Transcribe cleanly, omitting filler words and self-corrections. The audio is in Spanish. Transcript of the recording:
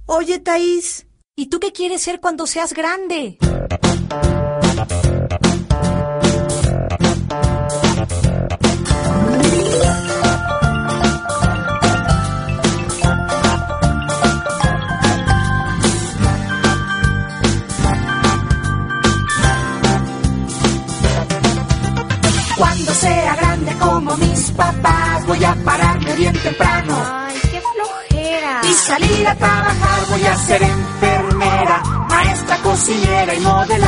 Oye, Thaís, ¿y tú qué quieres ser cuando seas grande? Cuando sea grande como mis papás, voy a pararme bien temprano. Ay, qué flojera. Y salir a trabajar, voy a ser enfermera, maestra, cocinera y modelar.